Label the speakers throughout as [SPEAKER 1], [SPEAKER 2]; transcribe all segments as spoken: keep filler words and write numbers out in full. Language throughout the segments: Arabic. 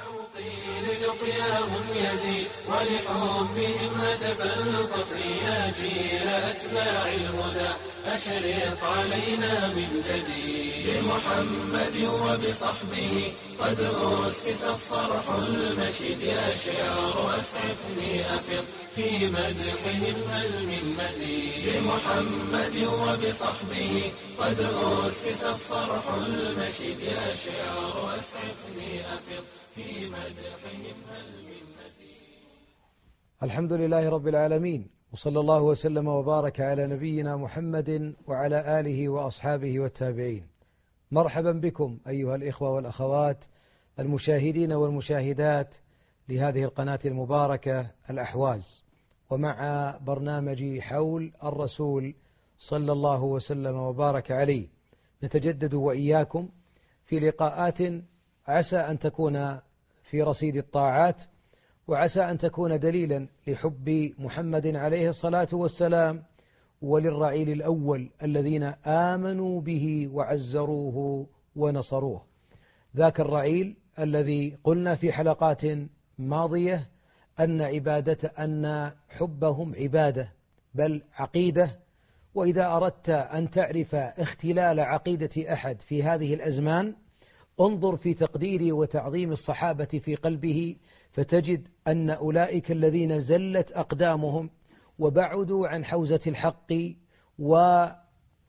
[SPEAKER 1] شوقي للقياهم يزيد ولحبهم هتف الفخر يا جيل أتباع الهدى أشرق علينا من جديد بمحمد وبصحبه قد أسكت الصرح المشيد يا شعر أسعفني أفض في مدحهم هل من مزيد بمحمد وبصحبه قد أسكت الصرح المشيد يا شعر أسعفني أفض في مدحهم هل من مزيد.
[SPEAKER 2] الحمد لله رب العالمين، وصلى الله وسلم وبارك على نبينا محمد وعلى آله وأصحابه والتابعين. مرحبا بكم أيها الإخوة والأخوات المشاهدين والمشاهدات لهذه القناة المباركة الأحواز، ومع برنامج حول الرسول صلى الله وسلم وبارك عليه. نتجدد وإياكم في لقاءات عسى أن تكون في رصيد الطاعات، وعسى أن تكون دليلا لحب محمد عليه الصلاة والسلام وللرعيل الأول الذين آمنوا به وعزروه ونصروه. ذاك الرعيل الذي قلنا في حلقات ماضية أن عبادة أن حبهم عبادة بل عقيدة. وإذا أردت أن تعرف اختلال عقيدة أحد في هذه الأزمان انظر في تقدير وتعظيم الصحابة في قلبه، فتجد أن أولئك الذين زلت أقدامهم وبعدوا عن حوزة الحق وذهب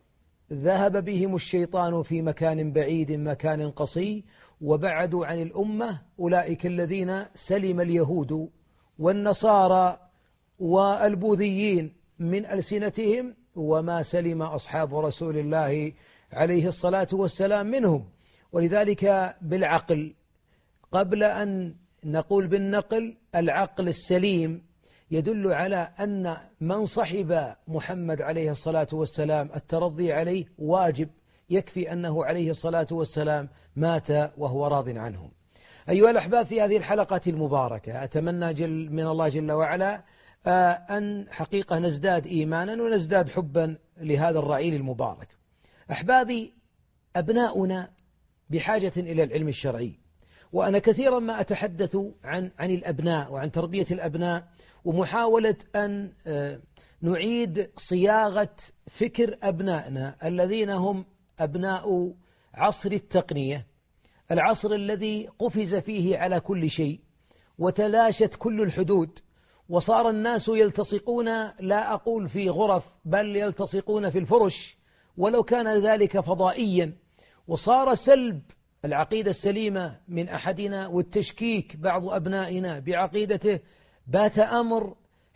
[SPEAKER 2] بهم الشيطان في مكان بعيد مكان قصي وبعدوا عن الأمة، أولئك الذين سلم اليهود والنصارى والبوذيين من ألسنتهم وما سلم أصحاب رسول الله عليه الصلاة والسلام منهم. ولذلك بالعقل قبل أن نقول بالنقل، العقل السليم يدل على أن من صحب محمد عليه الصلاة والسلام الترضي عليه واجب، يكفي أنه عليه الصلاة والسلام مات وهو راض عنهم. أيها الأحباب، في هذه الحلقة المباركة أتمنى جل من الله جل وعلا أن حقيقة نزداد إيمانا ونزداد حبا لهذا الرعيل المبارك. أحبابي، أبناؤنا بحاجة إلى العلم الشرعي، وأنا كثيرا ما أتحدث عن عن الأبناء وعن تربية الأبناء ومحاولة أن نعيد صياغة فكر أبنائنا الذين هم أبناء عصر التقنية، العصر الذي قفز فيه على كل شيء وتلاشت كل الحدود، وصار الناس يلتصقون لا أقول في غرف بل يلتصقون في الفرش ولو كان ذلك فضائيا، وصار سلب العقيدة السليمة من أحدنا والتشكيك بعض أبنائنا بعقيدته بات أمر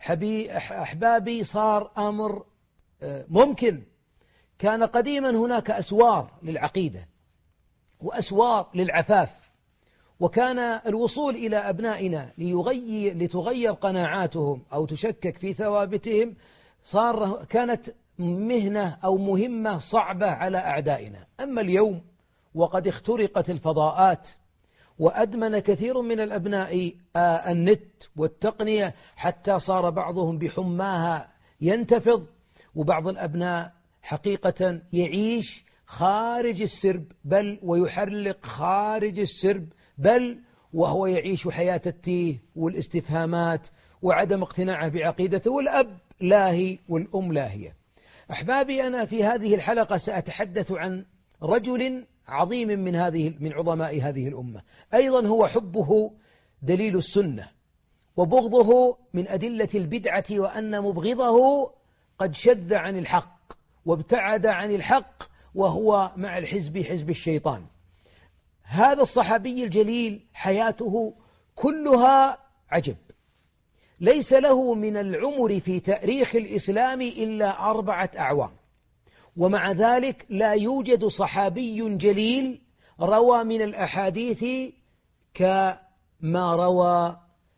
[SPEAKER 2] أحبابي صار أمر ممكن. كان قديما هناك أسوار للعقيدة وأسوار للعفاف، وكان الوصول إلى أبنائنا ليغير لتغير قناعاتهم أو تشكك في ثوابتهم صار كانت مهنة أو مهمة صعبة على أعدائنا. أما اليوم وقد اخترقت الفضاءات وأدمن كثير من الأبناء النت والتقنية حتى صار بعضهم بحماها ينتفض، وبعض الأبناء حقيقة يعيش خارج السرب بل ويحرق خارج السرب بل وهو يعيش حياة التيه والاستفهامات وعدم اقتناعه بعقيدته، والأب لاهي والأم لاهية. أحبابي، أنا في هذه الحلقة سأتحدث عن رجل عظيم من هذه من عظماء هذه الأمة، أيضا هو حبه دليل السنة وبغضه من أدلة البدعة، وأن مبغضه قد شذ عن الحق وابتعد عن الحق وهو مع الحزب حزب الشيطان. هذا الصحابي الجليل حياته كلها عجب، ليس له من العمر في تاريخ الإسلام إلا أربعة أعوام، ومع ذلك لا يوجد صحابي جليل روى من الأحاديث كما روى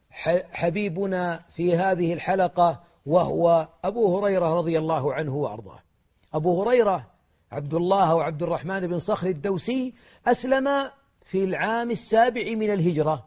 [SPEAKER 2] حبيبنا في هذه الحلقة، وهو أبو هريرة رضي الله عنه وأرضاه. أبو هريرة عبد الله وعبد الرحمن بن صخر الدوسي أسلم في العام السابع من الهجرة،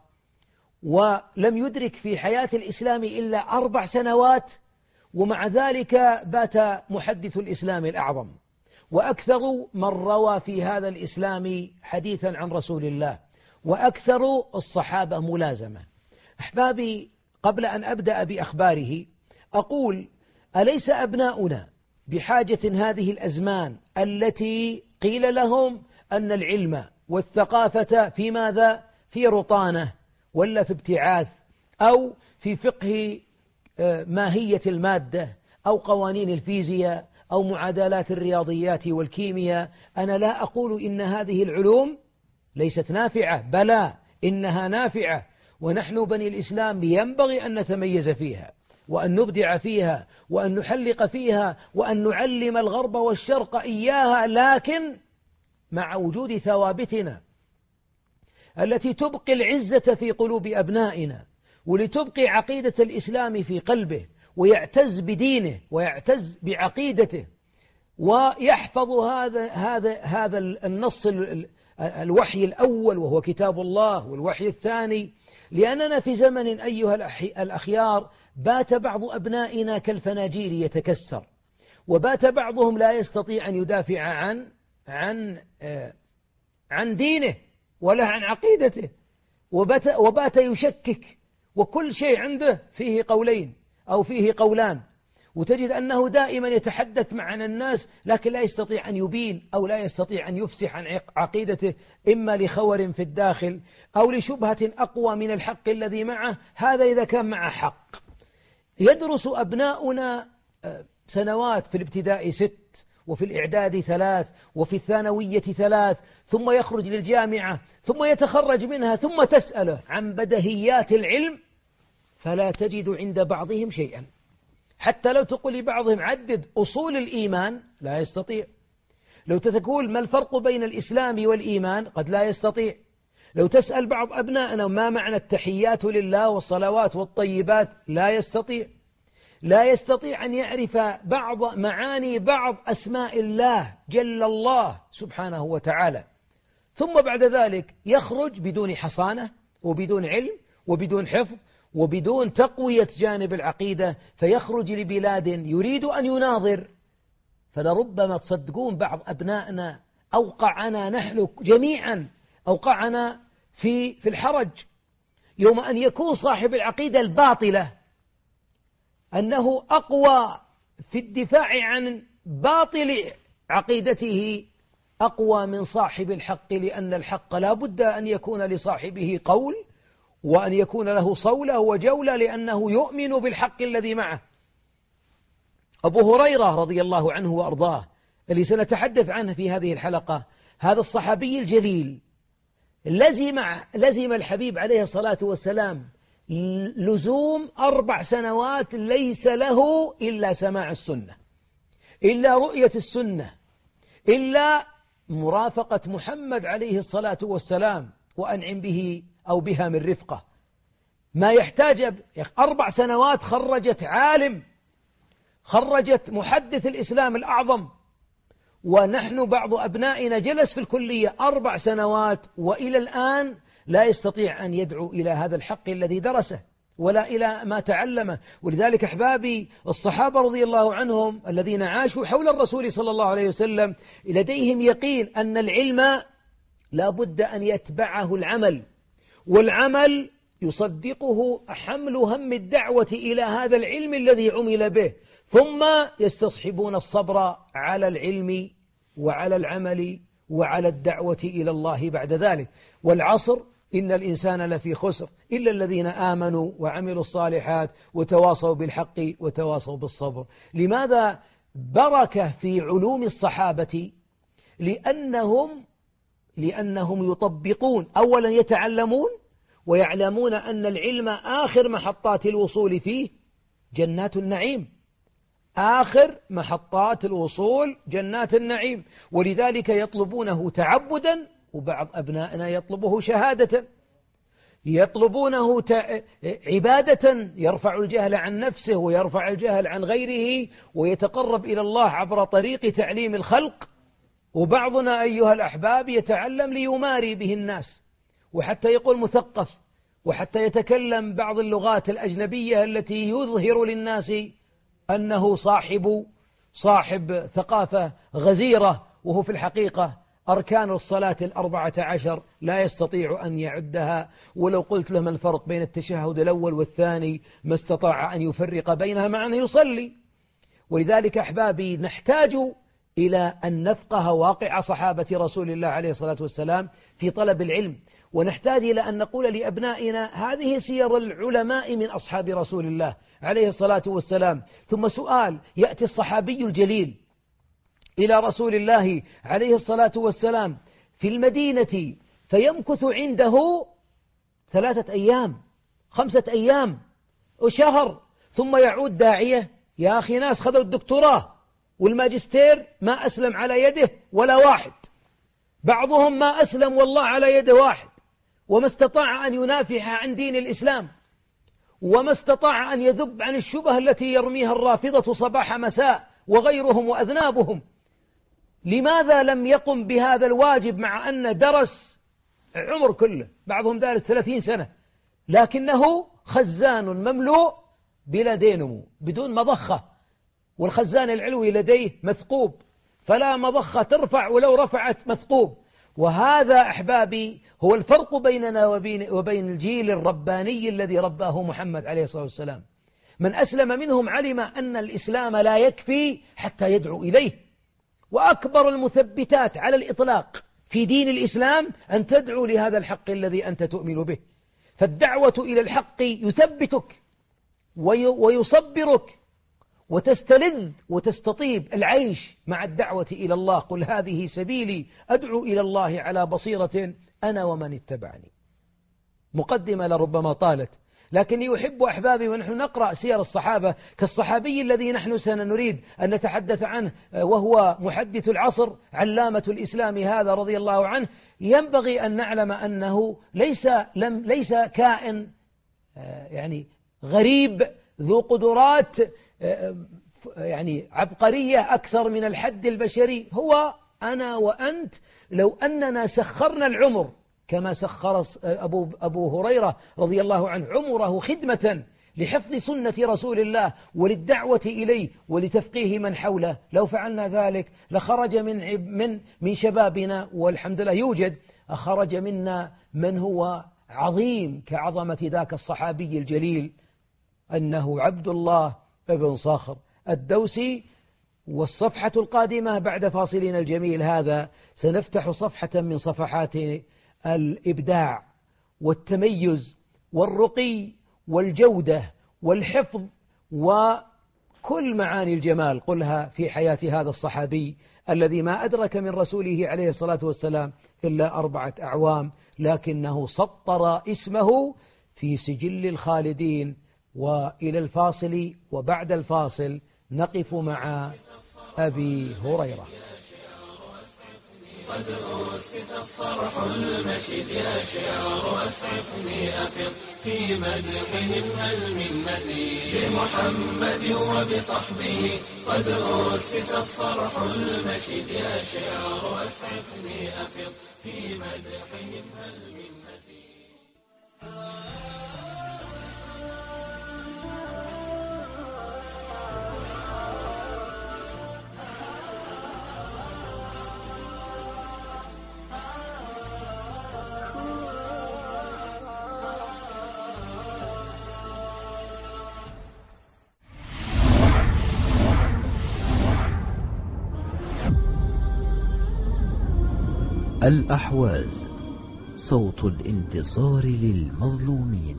[SPEAKER 2] ولم يدرك في حياة الإسلام إلا أربع سنوات، ومع ذلك بات محدث الإسلام الأعظم وأكثر من روى في هذا الإسلام حديثا عن رسول الله، وأكثر الصحابة ملازمة. أحبابي، قبل أن أبدأ بأخباره أقول: أليس أبناؤنا بحاجة هذه الأزمان التي قيل لهم أن العلم والثقافة في ماذا؟ في رطانة، ولا في ابتعاث، أو في فقه ماهية المادة، أو قوانين الفيزياء، أو معادلات الرياضيات والكيمياء. أنا لا أقول إن هذه العلوم ليست نافعة، بلى إنها نافعة، ونحن بني الإسلام ينبغي أن نتميز فيها، وأن نبدع فيها، وأن نحلق فيها، وأن نعلم الغرب والشرق إياها، لكن مع وجود ثوابتنا التي تبقي العزة في قلوب أبنائنا، ولتبقي عقيدة الإسلام في قلبه، ويعتز بدينه ويعتز بعقيدته، ويحفظ هذا هذا هذا النص الوحي الأول وهو كتاب الله، والوحي الثاني. لأننا في زمن أيها الأخيار بات بعض أبنائنا كالفناجير يتكسر، وبات بعضهم لا يستطيع أن يدافع عن عن عن دينه ولا عن عقيدته، وبات, وبات يشكك، وكل شيء عنده فيه قولين أو فيه قولان، وتجد أنه دائما يتحدث مع الناس لكن لا يستطيع أن يبين أو لا يستطيع أن يفسح عن عقيدته، إما لخور في الداخل أو لشبهة أقوى من الحق الذي معه. هذا إذا كان مع حق. يدرس أبناؤنا سنوات في الابتداء ست، وفي الإعداد ثلاث، وفي الثانوية ثلاث، ثم يخرج للجامعة، ثم يتخرج منها، ثم تسأله عن بدهيات العلم فلا تجد عند بعضهم شيئا. حتى لو تقول لبعضهم عدد أصول الإيمان لا يستطيع. لو تقول ما الفرق بين الإسلام والإيمان قد لا يستطيع. لو تسأل بعض أبنائنا ما معنى التحيات لله والصلوات والطيبات لا يستطيع. لا يستطيع أن يعرف بعض معاني بعض أسماء الله جل الله سبحانه وتعالى. ثم بعد ذلك يخرج بدون حصانة وبدون علم وبدون حفظ وبدون تقوية جانب العقيدة، فيخرج لبلاد يريد أن يناظر. فلربما تصدقون بعض أبنائنا أوقعنا نحن جميعا أوقعنا في في الحرج يوم أن يكون صاحب العقيدة الباطلة أنه أقوى في الدفاع عن باطل عقيدته أقوى من صاحب الحق، لأن الحق لا بد أن يكون لصاحبه قول وأن يكون له صولة وجولة، لأنه يؤمن بالحق الذي معه. أبو هريرة رضي الله عنه وأرضاه اللي سنتحدث عنه في هذه الحلقة، هذا الصحابي الجليل لزم لزم الحبيب عليه الصلاة والسلام لزوم أربع سنوات ليس له إلا سماع السنة، إلا رؤية السنة، إلا مرافقة محمد عليه الصلاة والسلام وأنعم به أو بها من رفقة. ما يحتاج أربع سنوات خرجت عالم، خرجت محدث الإسلام الأعظم. ونحن بعض أبنائنا جلس في الكلية أربع سنوات وإلى الآن لا يستطيع أن يدعو إلى هذا الحق الذي درسه ولا إلى ما تعلمه. ولذلك أحبابي الصحابة رضي الله عنهم الذين عاشوا حول الرسول صلى الله عليه وسلم لديهم يقين أن العلم لا بد أن يتبعه العمل، والعمل يصدقه حمل هم الدعوة إلى هذا العلم الذي عمل به، ثم يستصحبون الصبر على العلم وعلى العمل وعلى الدعوة إلى الله بعد ذلك. والعصر إن الإنسان لفي خسر إلا الذين آمنوا وعملوا الصالحات وتواصوا بالحق وتواصوا بالصبر. لماذا بركة في علوم الصحابة؟ لأنهم لأنهم يطبقون، أولا يتعلمون ويعلمون أن العلم آخر محطات الوصول فيه جنات النعيم، آخر محطات الوصول جنات النعيم، ولذلك يطلبونه تعبدا، وبعض أبنائنا يطلبه شهادة، يطلبونه عبادة، يرفع الجهل عن نفسه ويرفع الجهل عن غيره ويتقرب إلى الله عبر طريق تعليم الخلق. وبعضنا أيها الأحباب يتعلم ليماري به الناس، وحتى يقول مثقف، وحتى يتكلم بعض اللغات الأجنبية التي يظهر للناس أنه صاحب صاحب ثقافة غزيرة، وهو في الحقيقة أركان الصلاة الأربعة عشر لا يستطيع أن يعدها، ولو قلت له ما الفرق بين التشهد الأول والثاني ما استطاع أن يفرق بينها مع أنه يصلي. ولذلك أحبابي نحتاج إلى أن نفقه واقع صحابة رسول الله عليه الصلاة والسلام في طلب العلم، ونحتاج إلى أن نقول لأبنائنا هذه سير العلماء من أصحاب رسول الله عليه الصلاة والسلام. ثم سؤال: يأتي الصحابي الجليل إلى رسول الله عليه الصلاة والسلام في المدينة فيمكث عنده ثلاثة أيام خمسة أيام وشهر، ثم يعود داعية. يا أخي ناس خذوا الدكتوراه والماجستير ما أسلم على يده ولا واحد، بعضهم ما أسلم والله على يد واحد، وما استطاع أن ينافح عن دين الإسلام، وما استطاع أن يذب عن الشبه التي يرميها الرافضة صباح مساء وغيرهم وأذنابهم. لماذا لم يقم بهذا الواجب مع أن درس عمر كله؟ بعضهم دارس ثلاثين سنة، لكنه خزان مملوء بلا دينمو بدون مضخة، والخزان العلوي لديه مثقوب، فلا مضخة ترفع ولو رفعت مثقوب. وهذا أحبابي هو الفرق بيننا وبين, وبين الجيل الرباني الذي رباه محمد عليه الصلاة والسلام. من أسلم منهم علم أن الإسلام لا يكفي حتى يدعو إليه، وأكبر المثبتات على الإطلاق في دين الإسلام أن تدعو لهذا الحق الذي أنت تؤمن به. فالدعوة إلى الحق يثبتك ويصبرك وتستلذ وتستطيب العيش مع الدعوة إلى الله. قل هذه سبيلي أدعو إلى الله على بصيرة أنا ومن اتبعني. مقدمة لربما طالت، لكني يحب أحبابي ونحن نقرأ سير الصحابة كالصحابي الذي نحن سنريد أن نتحدث عنه، وهو محدث العصر علامة الإسلام هذا رضي الله عنه، ينبغي أن نعلم أنه ليس, لم ليس كائن يعني غريب ذو قدرات يعني عبقرية أكثر من الحد البشري. هو أنا وأنت لو أننا سخرنا العمر كما سخر أبو, أبو هريرة رضي الله عنه عمره خدمة لحفظ سنة رسول الله وللدعوة إليه ولتفقيه من حوله، لو فعلنا ذلك لخرج من, من, من شبابنا، والحمد لله يوجد، أخرج منا من هو عظيم كعظمة ذاك الصحابي الجليل أنه عبد الله بن صخر الدوسي. والصفحة القادمة بعد فاصلنا الجميل هذا سنفتح صفحة من صفحات الإبداع والتميز والرقي والجودة والحفظ وكل معاني الجمال قلها في حياة هذا الصحابي الذي ما أدرك من رسوله عليه الصلاة والسلام إلا أربعة أعوام، لكنه سطر اسمه في سجل الخالدين. وإلى الفاصل، وبعد الفاصل نقف مع أبي هريرة.
[SPEAKER 1] قد أسكت الصرح المشيد يا شعر أسعفني أفض في مدحهم هل من مزيد لمحمد وبصحبه. قد أسكت الصرح المشيد يا شعر أسعفني أفض في مدحهم هل من مزيد.
[SPEAKER 3] الأحواز، صوت الانتصار للمظلومين.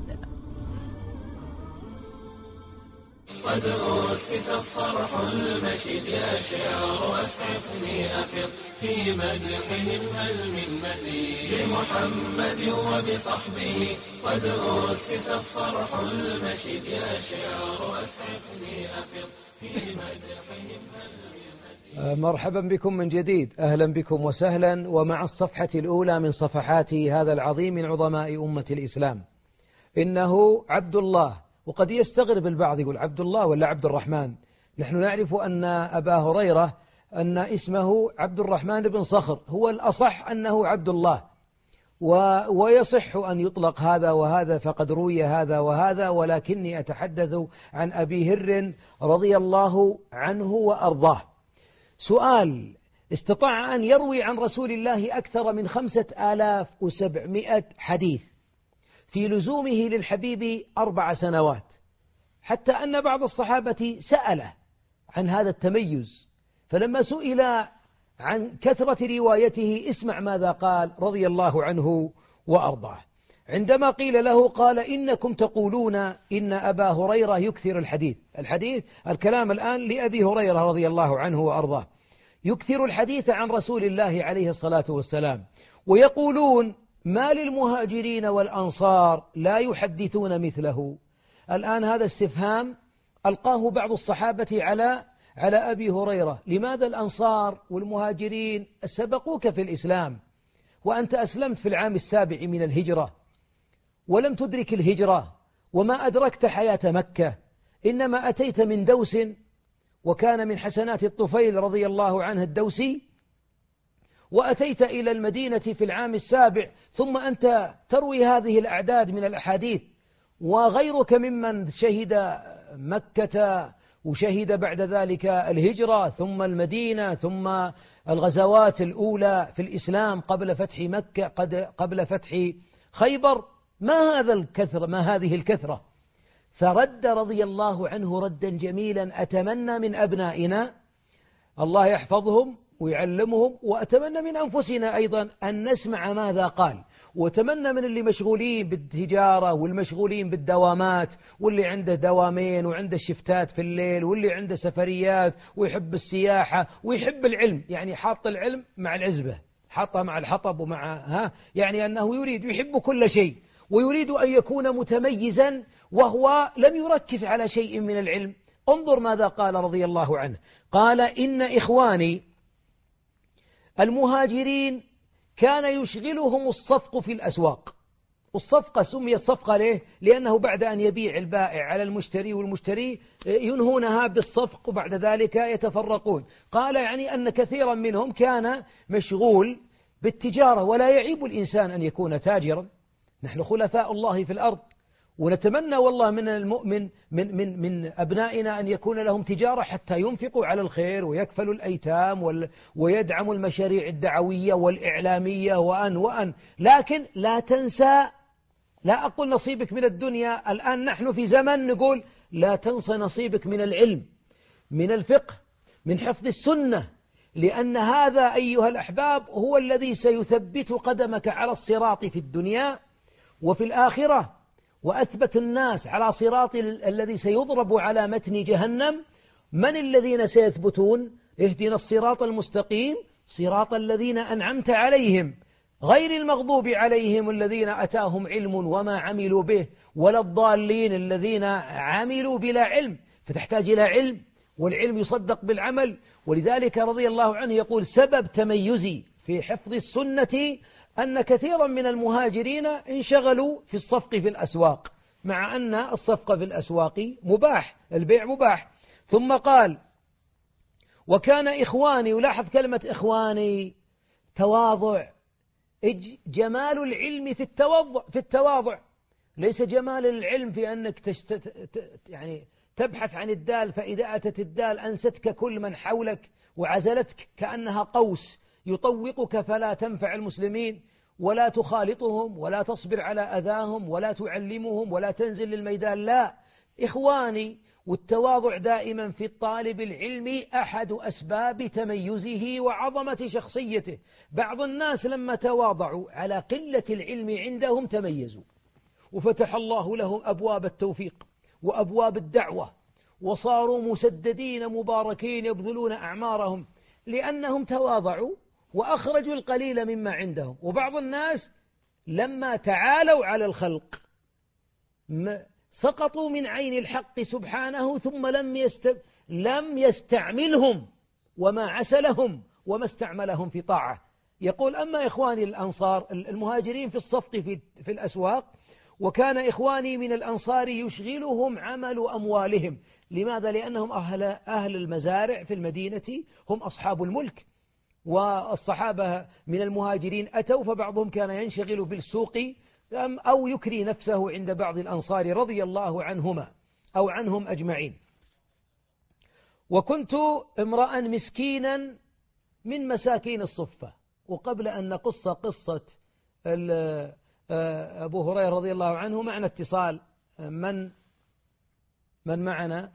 [SPEAKER 1] قد أسكت الصرح المشيد يا شعر أسعفني أفض في مدحهم هل من مزيد لمحمد وبصحبه. قد أسكت الصرح المشيد يا شعر أسعفني أفض في مدحهم هل من مزيد.
[SPEAKER 2] مرحبا بكم من جديد، أهلا بكم وسهلا، ومع الصفحة الأولى من صفحات هذا العظيم من عظماء أمة الإسلام. إنه عبد الله، وقد يستغرب البعض يقول عبد الله ولا عبد الرحمن. نحن نعرف أن أبا هريرة أن اسمه عبد الرحمن بن صخر، هو الأصح أنه عبد الله، ويصح أن يطلق هذا وهذا، فقد روي هذا وهذا، ولكني أتحدث عن أبي هر رضي الله عنه وأرضاه. سؤال: استطاع أن يروي عن رسول الله أكثر من خمسة آلاف وسبعمائة حديث في لزومه للحبيب أربع سنوات، حتى أن بعض الصحابة سأله عن هذا التميز، فلما سئل عن كثرة روايته اسمع ماذا قال رضي الله عنه وأرضاه. عندما قيل له قال إنكم تقولون إن أبا هريرة يكثر الحديث. الحديث الكلام الآن لأبي هريرة رضي الله عنه وأرضاه، يكثر الحديث عن رسول الله عليه الصلاة والسلام، ويقولون ما للمهاجرين والأنصار لا يحدثون مثله. الآن هذا استفهام ألقاه بعض الصحابة على على أبي هريرة، لماذا الأنصار والمهاجرين سبقوك في الإسلام وأنت أسلمت في العام السابع من الهجرة ولم تدرك الهجرة وما أدركت حياة مكة، إنما أتيت من دوس، وكان من حسنات الطفيل رضي الله عنه الدوسي، وأتيت إلى المدينة في العام السابع، ثم أنت تروي هذه الأعداد من الأحاديث، وغيرك ممن شهد مكة وشهد بعد ذلك الهجرة ثم المدينة ثم الغزوات الأولى في الإسلام قبل فتح مكة قبل فتح خيبر. ما هذا الكثرة ما هذه الكثرة؟ فرد رضي الله عنه ردا جميلا أتمنى من أبنائنا الله يحفظهم ويعلمهم، وأتمنى من أنفسنا أيضا أن نسمع ماذا قال، وأتمنى من اللي مشغولين بالتجارة والمشغولين بالدوامات واللي عنده دوامين وعنده شفتات في الليل واللي عنده سفريات ويحب السياحة ويحب العلم، يعني حاط العلم مع العزبة، حاطها مع الحطب ومع ها يعني أنه يريد يحب كل شيء ويريد أن يكون متميزا وهو لم يركز على شيء من العلم. انظر ماذا قال رضي الله عنه، قال إن إخواني المهاجرين كان يشغلهم الصفق في الأسواق. الصفقة سميت صفقة ليه؟ لأنه بعد أن يبيع البائع على المشتري والمشتري ينهونها بالصفق وبعد ذلك يتفرقون. قال يعني أن كثيرا منهم كان مشغول بالتجارة، ولا يعيب الإنسان أن يكون تاجرا، نحن خلفاء الله في الأرض، ونتمنى والله من المؤمن من من من أبنائنا أن يكون لهم تجارة حتى ينفقوا على الخير ويكفلوا الأيتام ويدعموا المشاريع الدعوية والإعلامية وأن وأن لكن لا تنسى، لا أقول نصيبك من الدنيا، الآن نحن في زمن نقول لا تنسى نصيبك من العلم، من الفقه، من حفظ السنة، لأن هذا أيها الأحباب هو الذي سيثبت قدمك على الصراط في الدنيا وفي الآخرة، وأثبت الناس على صراط الذي سيضرب على متن جهنم. من الذين سيثبتون؟ اهدنا الصراط المستقيم صراط الذين أنعمت عليهم غير المغضوب عليهم الذين أتاهم علم وما عملوا به، ولا الضالين الذين عملوا بلا علم. فتحتاج إلى علم، والعلم يصدق بالعمل. ولذلك رضي الله عنه يقول سبب تميزي في حفظ السنة أن كثيرا من المهاجرين انشغلوا في الصفق في الأسواق، مع أن الصفق في الأسواق مباح، البيع مباح. ثم قال وكان إخواني، ولاحظ كلمة إخواني، تواضع، جمال العلم في التواضع في التواضع ليس جمال العلم في أنك تشت... يعني تبحث عن الدال، فإذا أتت الدال أنستك كل من حولك وعزلتك كأنها قوس يطوقك فلا تنفع المسلمين ولا تخالطهم ولا تصبر على أذاهم ولا تعلمهم ولا تنزل للميدان. لا، إخواني. والتواضع دائما في الطالب العلم أحد أسباب تميزه وعظمة شخصيته. بعض الناس لما تواضعوا على قلة العلم عندهم تميزوا، وفتح الله لهم أبواب التوفيق وأبواب الدعوة، وصاروا مسددين مباركين يبذلون أعمارهم لأنهم تواضعوا وأخرجوا القليل مما عندهم. وبعض الناس لما تعالوا على الخلق سقطوا من عين الحق سبحانه، ثم لم يست... لم يستعملهم وما عسلهم وما استعملهم في طاعة. يقول أما إخواني الأنصار المهاجرين في الصفق في, في الأسواق، وكان إخواني من الأنصار يشغلهم عمل أموالهم. لماذا؟ لأنهم أهل, أهل المزارع في المدينة هم أصحاب الملك، والصحابة من المهاجرين أتوا، فبعضهم كان ينشغل بالسوق أو يكري نفسه عند بعض الأنصار رضي الله عنهما أو عنهم أجمعين. وكنت امرأ مسكينا من مساكين الصفة. وقبل أن نقص قصة أبو هريرة رضي الله عنه معنا اتصال. من من معنا؟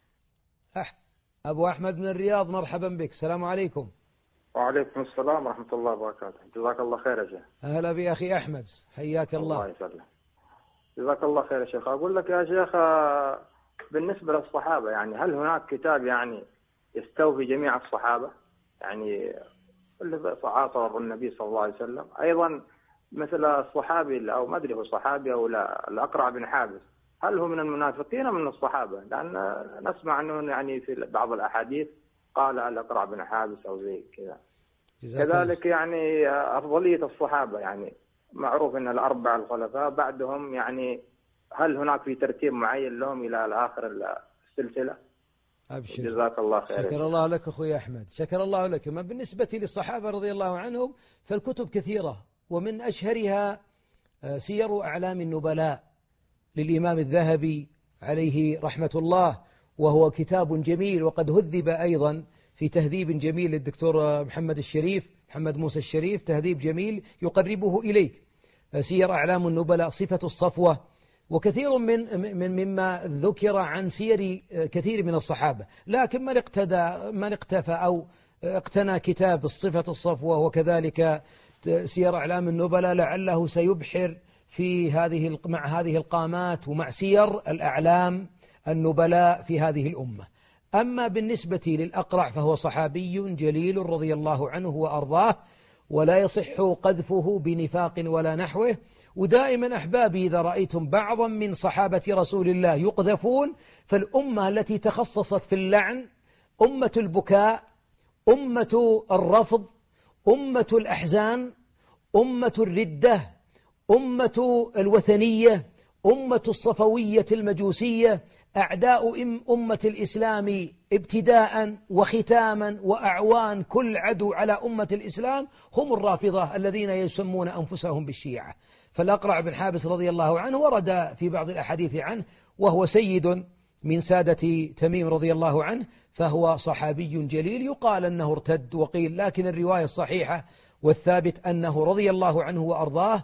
[SPEAKER 2] أبو أحمد من الرياض، مرحبا بك. السلام عليكم.
[SPEAKER 4] وعليكم السلام ورحمة الله وبركاته. جزاك الله خير يا شيخ.
[SPEAKER 2] أهلا بأخي أحمد، حياك الله.
[SPEAKER 4] الله يسلم. جزاك الله خير يا شيخ. أقول لك يا شيخ، بالنسبة للصحابة يعني هل هناك كتاب يعني يستوفي جميع الصحابة يعني اللي عاصر النبي صلى الله عليه وسلم؟ أيضا مثل الصحابي أو ما أدري هو صحابي أو لا، الأقرع بن حابس، هل هو من المنافقين من الصحابة؟ لأن نسمع أنه يعني في بعض الأحاديث قال الأقرع بن حابس أو زي كذا. كذلك يعني أفضلية الصحابة يعني معروف أن الأربع الخلفاء بعدهم يعني هل هناك في ترتيب معين لهم إلى آخر السلسلة؟
[SPEAKER 2] أبشر.
[SPEAKER 4] جزاك الله خير.
[SPEAKER 2] شكر الله لك أخوي أحمد، شكر الله لك. ما بالنسبة للصحابة رضي الله عنهم فالكتب كثيرة، ومن أشهرها سير أعلام النبلاء للإمام الذهبي عليه رحمة الله، وهو كتاب جميل، وقد هذب أيضا في تهذيب جميل للدكتور محمد الشريف محمد موسى الشريف، تهذيب جميل يقربه إليك. سير أعلام النبلاء، صفة الصفوة، وكثير من من مما ذكر عن سير كثير من الصحابة. لكن من اقتدى من اقتفى أو اقتنى كتاب الصفة الصفوة وكذلك سير أعلام النبلاء لعله سيبحر في هذه مع هذه القامات ومع سير الأعلام النبلاء في هذه الأمة. أما بالنسبة للأقرع فهو صحابي جليل رضي الله عنه وأرضاه، ولا يصح قذفه بنفاق ولا نحوه. ودائما أحبابي إذا رأيتم بعضا من صحابة رسول الله يقذفون، فالأمة التي تخصصت في اللعن أمة البكاء، أمة الرفض، أمة الأحزان، أمة الردة، أمة الوثنية، أمة الصفوية المجوسية، أعداء أمة الإسلام ابتداء وختاما وأعوان كل عدو على أمة الإسلام هم الرافضة الذين يسمون أنفسهم بالشيعة. فالأقرع بن حابس رضي الله عنه ورد في بعض الأحاديث عنه وهو سيد من سادة تميم رضي الله عنه، فهو صحابي جليل يقال أنه ارتد وقيل، لكن الرواية الصحيحة والثابت أنه رضي الله عنه وأرضاه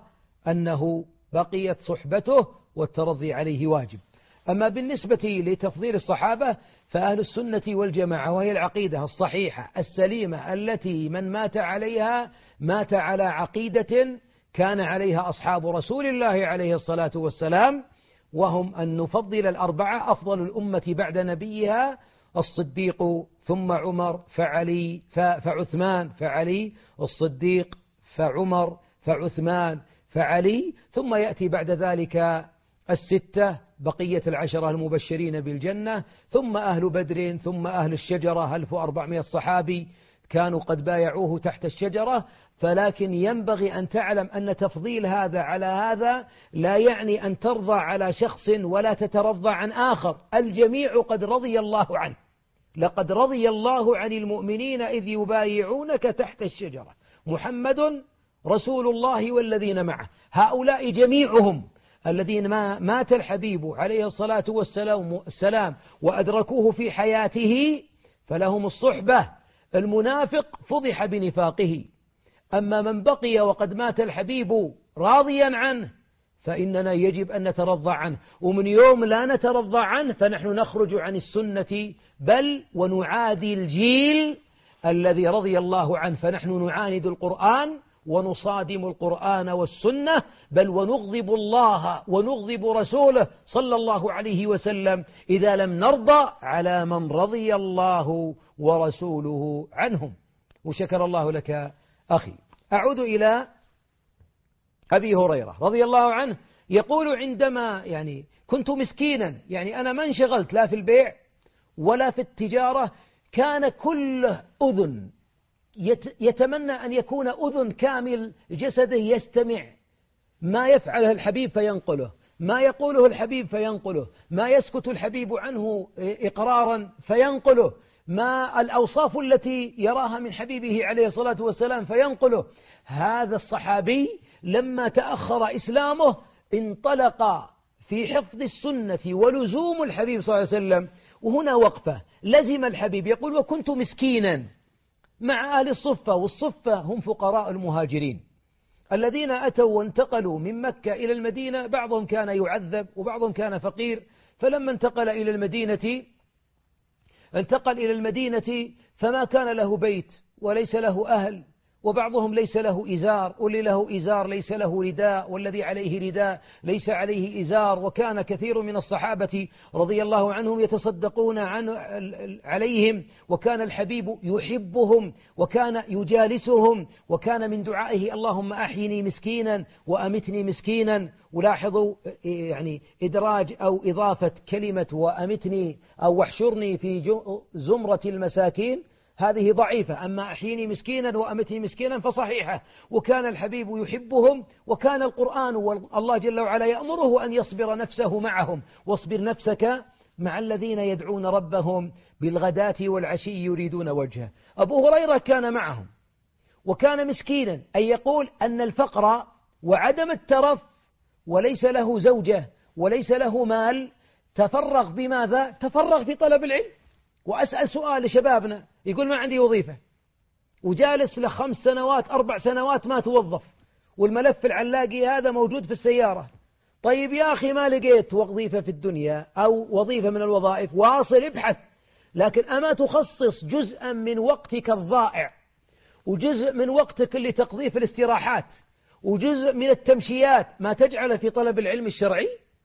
[SPEAKER 2] أنه بقيت صحبته والترضي عليه واجب. أما بالنسبة لتفضيل الصحابة فأهل السنة والجماعة، وهي العقيدة الصحيحة السليمة التي من مات عليها مات على عقيدة كان عليها أصحاب رسول الله عليه الصلاة والسلام، وهم أن نفضل الأربعة أفضل الأمة بعد نبيها الصديق ثم عمر فعلي فعثمان فعلي الصديق فعمر فعثمان فعلي، ثم يأتي بعد ذلك الستة بقية العشرة المبشرين بالجنة، ثم أهل بدر، ثم أهل الشجرة ألف وأربعمائة صحابي كانوا قد بايعوه تحت الشجرة. فلكن ينبغي أن تعلم أن تفضيل هذا على هذا لا يعني أن ترضى على شخص ولا تترضى عن آخر، الجميع قد رضي الله عنه. لقد رضي الله عن المؤمنين إذ يبايعونك تحت الشجرة، محمد رسول الله والذين معه، هؤلاء جميعهم الذين ما مات الحبيب عليه الصلاة والسلام وأدركوه في حياته فلهم الصحبة. المنافق فضح بنفاقه، أما من بقي وقد مات الحبيب راضيا عنه فإننا يجب أن نترضى عنه. ومن يوم لا نترضى عنه فنحن نخرج عن السنة، بل ونعادي الجيل الذي رضي الله عنه. فنحن نعاند القرآن ونصادم القرآن والسنة، بل ونغضب الله ونغضب رسوله صلى الله عليه وسلم إذا لم نرضى على من رضي الله ورسوله عنهم. وشكر الله لك أخي. أعود إلى أبي هريرة رضي الله عنه، يقول عندما يعني كنت مسكينا، يعني أنا ما انشغلت لا في البيع ولا في التجارة، كان كل أذن يتمنى أن يكون أذن كامل جسده يستمع ما يفعله الحبيب فينقله، ما يقوله الحبيب فينقله، ما يسكت الحبيب عنه إقرارا فينقله، ما الأوصاف التي يراها من حبيبه عليه الصلاة والسلام فينقله. هذا الصحابي لما تأخر إسلامه انطلق في حفظ السنة ولزوم الحبيب صلى الله عليه وسلم. وهنا وقفة، لزم الحبيب، يقول وكنت مسكينا، مع أهل الصفة، والصفة هم فقراء المهاجرين الذين أتوا وانتقلوا من مكة إلى المدينة. بعضهم كان يعذب وبعضهم كان فقير، فلما انتقل إلى المدينة انتقل إلى المدينة فما كان له بيت وليس له أهل، وبعضهم ليس له إزار، واللي له إزار ليس له رداء، والذي عليه رداء ليس عليه إزار. وكان كثير من الصحابة رضي الله عنهم يتصدقون عن عليهم، وكان الحبيب يحبهم وكان يجالسهم، وكان من دعائه اللهم أحيني مسكينا وأمتني مسكينا. ولاحظوا يعني إدراج أو إضافة كلمة وأمتني أو واحشرني في زمرة المساكين هذه ضعيفة، أما أحيني مسكينا وأمتني مسكينا فصحيحة. وكان الحبيب يحبهم، وكان القرآن والله جل وعلا يأمره أن يصبر نفسه معهم، واصبر نفسك مع الذين يدعون ربهم بالغداة والعشي يريدون وجهه. أبو هريرة كان معهم وكان مسكينا، أي يقول أن الفقر وعدم الترف وليس له زوجة وليس له مال تفرغ بماذا؟ تفرغ في طلب العلم. وأسأل سؤال لشبابنا، يقول ما عندي وظيفة، وجالس لخمس سنوات أربع سنوات ما توظف، والملف العلاقي هذا موجود في السيارة. طيب يا أخي ما لقيت وظيفة في الدنيا أو وظيفة من الوظائف، واصل ابحث، لكن أما تخصص جزءا من وقتك الضائع وجزء من وقتك اللي تقضيه في الاستراحات وجزء من التمشيات ما تجعل في طلب العلم الشرعي؟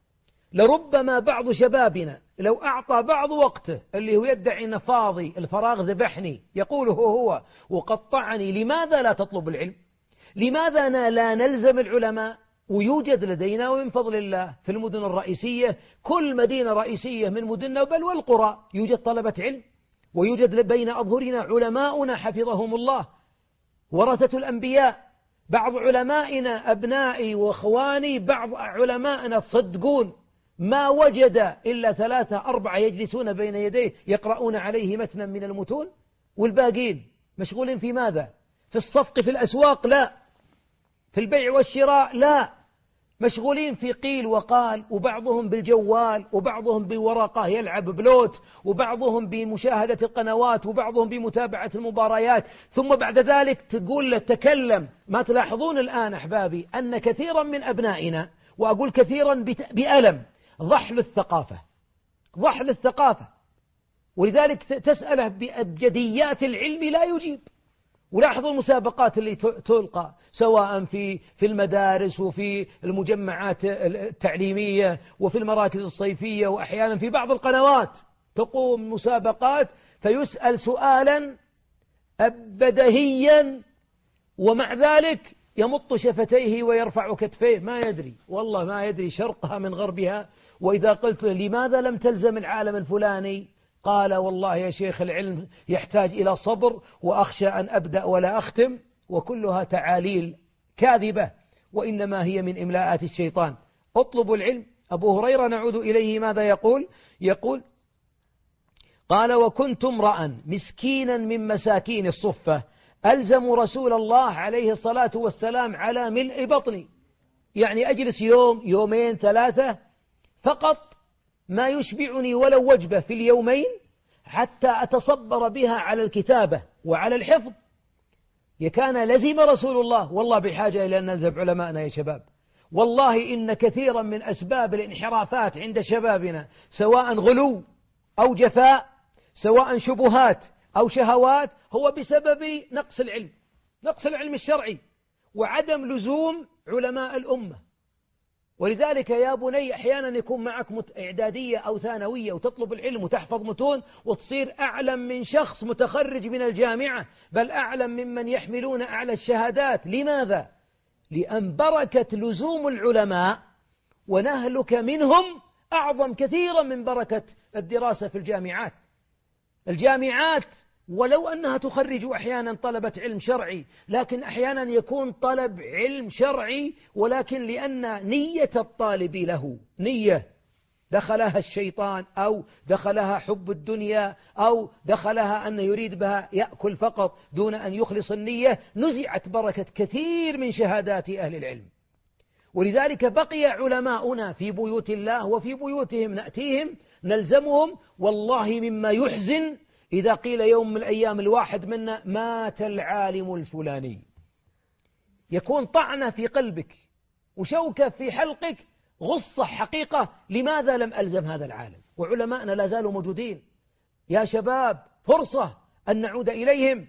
[SPEAKER 2] لربما بعض شبابنا لو أعطى بعض وقته اللي هو يدعي أنه فاضي، الفراغ ذبحني، يقوله هو وقطعني. لماذا لا تطلب العلم؟ لماذا لا نلزم العلماء؟ ويوجد لدينا ومن فضل الله في المدن الرئيسية، كل مدينة رئيسية من مدننا بل والقرى يوجد طلبة علم، ويوجد بين أظهرنا علماؤنا حفظهم الله ورثة الأنبياء. بعض علمائنا أبنائي وأخواني، بعض علمائنا تصدقون ما وجد إلا ثلاثة أربعة يجلسون بين يديه يقرؤون عليه متنا من المتون، والباقين مشغولين في ماذا؟ في الصفق في الأسواق؟ لا. في البيع والشراء؟ لا. مشغولين في قيل وقال، وبعضهم بالجوال وبعضهم بورقة يلعب بلوت وبعضهم بمشاهدة القنوات وبعضهم بمتابعة المباريات. ثم بعد ذلك تقول له تكلم. ما تلاحظون الآن أحبابي أن كثيرا من أبنائنا، وأقول كثيرا بألم، ضحل الثقافة، ضحل الثقافة، ولذلك تسأله بأبجديات العلم لا يجيب. ولاحظوا المسابقات اللي تلقى سواء في في المدارس وفي المجمعات التعليمية وفي المراكز الصيفية، وأحيانا في بعض القنوات تقوم مسابقات فيسأل سؤالا بديهيا ومع ذلك يمط شفتيه ويرفع كتفيه، ما يدري، والله ما يدري شرقها من غربها. وإذا قلت لماذا لم تلزم العالم الفلاني؟ قال والله يا شيخ العلم يحتاج إلى صبر، وأخشى أن أبدأ ولا أختم، وكلها تعاليل كاذبة وإنما هي من إملاءات الشيطان. اطلبوا العلم. أبو هريرة نعود إليه ماذا يقول؟ يقول قال وكنت امرأ مسكينا من مساكين الصفة ألزم رسول الله عليه الصلاة والسلام على ملء بطني، يعني أجلس يوم يومين ثلاثة فقط ما يشبعني ولو وجبة في اليومين حتى أتصبر بها على الكتابة وعلى الحفظ. كان لزم رسول الله، والله بحاجة إلى أن نلزم علماءنا يا شباب. والله إن كثيرا من أسباب الانحرافات عند شبابنا سواء غلو أو جفاء، سواء شبهات أو شهوات، هو بسبب نقص العلم، نقص العلم الشرعي وعدم لزوم علماء الأمة. ولذلك يا بني أحيانا يكون معك إعدادية أو ثانوية وتطلب العلم وتحفظ متون وتصير أعلم من شخص متخرج من الجامعة، بل أعلم ممن يحملون أعلى الشهادات. لماذا؟ لأن بركة لزوم العلماء ونهلك منهم أعظم كثيرا من بركة الدراسة في الجامعات. الجامعات ولو أنها تخرج أحيانا طلبة علم شرعي، لكن أحيانا يكون طلب علم شرعي ولكن لأن نية الطالب له نية دخلها الشيطان أو دخلها حب الدنيا أو دخلها أن يريد بها يأكل فقط دون أن يخلص النية، نزعت بركة كثير من شهادات أهل العلم. ولذلك بقي علماؤنا في بيوت الله وفي بيوتهم نأتيهم نلزمهم. والله مما يحزن إذا قيل يوم من الأيام الواحد منا مات العالم الفلاني، يكون طعنة في قلبك وشوكة في حلقك، غصة حقيقة، لماذا لم ألزم هذا العالم؟ وعلماءنا لا زالوا موجودين. يا شباب فرصة أن نعود إليهم.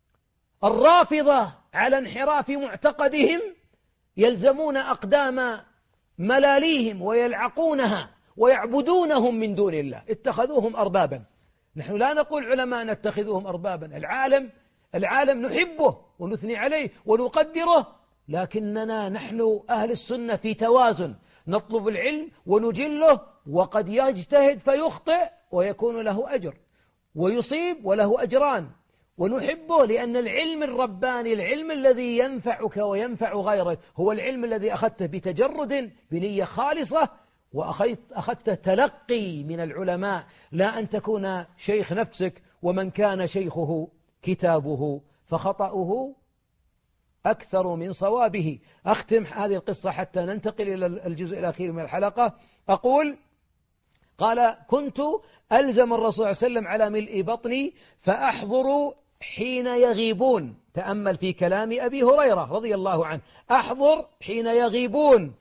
[SPEAKER 2] الرافضة على انحراف معتقدهم يلزمون أقدام ملاليهم ويلعقونها ويعبدونهم من دون الله، اتخذوهم أربابا. نحن لا نقول علماء نتخذوهم أربابا، العالم العالم نحبه ونثني عليه ونقدره، لكننا نحن أهل السنة في توازن، نطلب العلم ونجله، وقد يجتهد فيخطئ ويكون له أجر، ويصيب وله أجران، ونحبه لأن العلم الرباني، العلم الذي ينفعك وينفع غيرك، هو العلم الذي أخذته بتجرد بنية خالصة، وأخذت تلقي من العلماء، لا أن تكون شيخ نفسك ومن كان شيخه كتابه فخطأه أكثر من صوابه. أختم هذه القصة حتى ننتقل إلى الجزء الأخير من الحلقة. أقول: قال: كنت ألزم الرسول صلى الله عليه وسلم على ملء بطني فأحضر حين يغيبون. تأمل في كلام أبي هريرة رضي الله عنه: أحضر حين يغيبون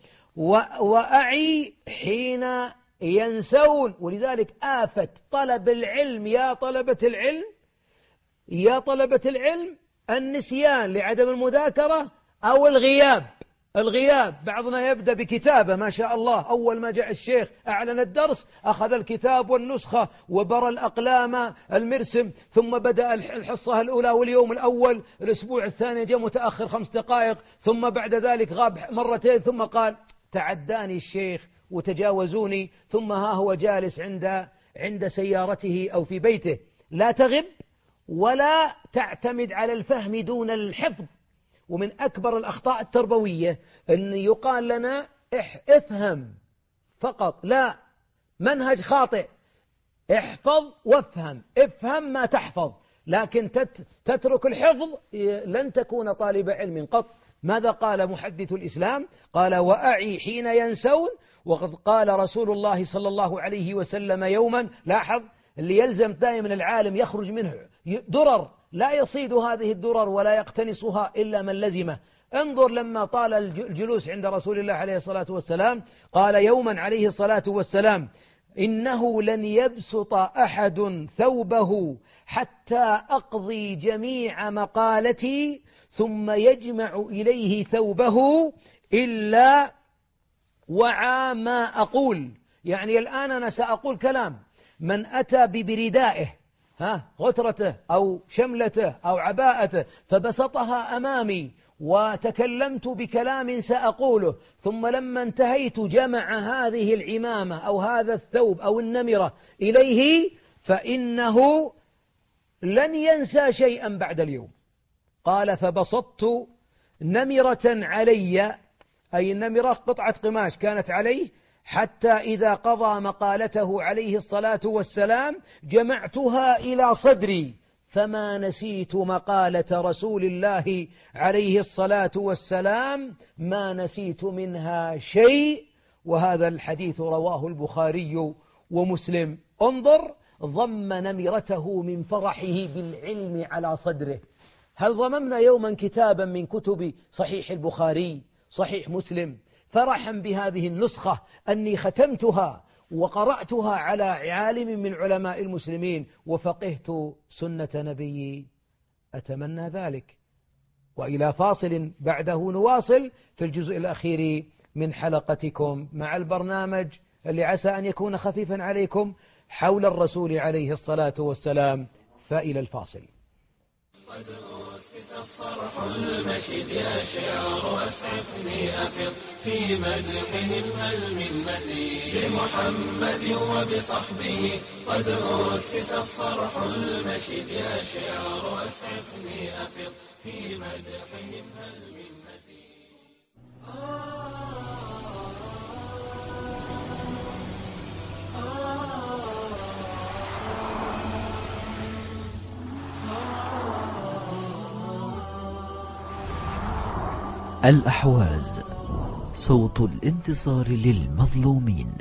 [SPEAKER 2] وأعي حين ينسون. ولذلك آفة طلب العلم يا طلبة العلم يا طلبة العلم النسيان لعدم المذاكرة أو الغياب. الغياب بعضنا يبدأ بكتابة ما شاء الله، أول ما جاء الشيخ أعلن الدرس أخذ الكتاب والنسخة وبرى الأقلام المرسم، ثم بدأ الحصة الأولى واليوم الأول، الأسبوع الثاني جاء متأخر خمس دقائق، ثم بعد ذلك غاب مرتين، ثم قال تعداني الشيخ وتجاوزوني، ثم ها هو جالس عند عند سيارته أو في بيته. لا تغب ولا تعتمد على الفهم دون الحفظ. ومن أكبر الأخطاء التربوية أن يقال لنا افهم فقط، لا، منهج خاطئ، احفظ وافهم، افهم ما تحفظ، لكن تترك الحفظ لن تكون طالب علم قط. ماذا قال محدث الإسلام؟ قال: وأعي حين ينسون. وقد قال رسول الله صلى الله عليه وسلم يوما، لاحظ، اللي يلزم دائما العالم يخرج منه درر، لا يصيد هذه الدرر ولا يقتنصها إلا من لزمه. انظر لما طال الجلوس عند رسول الله عليه الصلاة والسلام، قال يوما عليه الصلاة والسلام: إنه لن يبسط أحد ثوبه حتى أقضي جميع مقالتي ثم يجمع إليه ثوبه إلا وعى ما أقول. يعني الآن أنا سأقول كلام، من أتى ببردائه، ها غترته أو شملته أو عباءته فبسطها أمامي وتكلمت بكلام سأقوله، ثم لما انتهيت جمع هذه العمامة أو هذا الثوب أو النمرة إليه، فإنه لن ينسى شيئا بعد اليوم. قال: فبسطت نمرة علي، أي النمرة قطعة قماش كانت عليه، حتى إذا قضى مقالته عليه الصلاة والسلام جمعتها إلى صدري فما نسيت مقالة رسول الله عليه الصلاة والسلام، ما نسيت منها شيء. وهذا الحديث رواه البخاري ومسلم. انظر، ضم نمرته من فرحه بالعلم على صدره. هل ضممنا يوما كتابا من كتب صحيح البخاري صحيح مسلم فرحا بهذه النسخة أني ختمتها وقرأتها على عالم من علماء المسلمين وفقهت سنة نبيي؟ أتمنى ذلك. وإلى فاصل بعده نواصل في الجزء الأخير من حلقتكم مع البرنامج اللي عسى أن يكون خفيفا عليكم حول الرسول عليه الصلاة والسلام. فإلى الفاصل.
[SPEAKER 1] قد أوتت الصرح المشيد يا شعر أسعفني أفض في مدحهم هل من مزيد لمحمد وبصحبه. قد أوتت الصرح المشيد يا شعر أسعفني أفض في مدحهم هل من مزيد.
[SPEAKER 3] الأحواز، صوت الانتصار للمظلومين.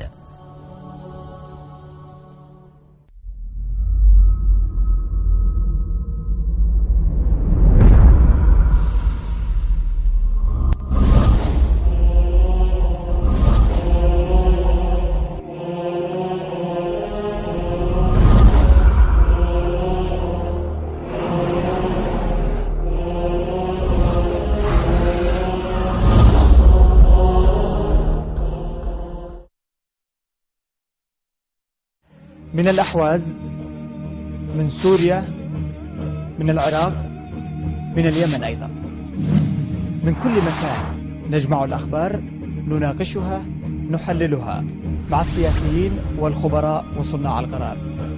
[SPEAKER 5] من الأحواز، من سوريا، من العراق، من اليمن أيضا. من كل مكان نجمع الأخبار، نناقشها، نحللها مع السياسيين والخبراء وصناع القرار.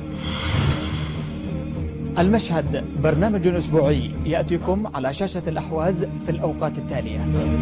[SPEAKER 5] المشهد برنامج أسبوعي يأتيكم على شاشة الأحواز في الأوقات التالية.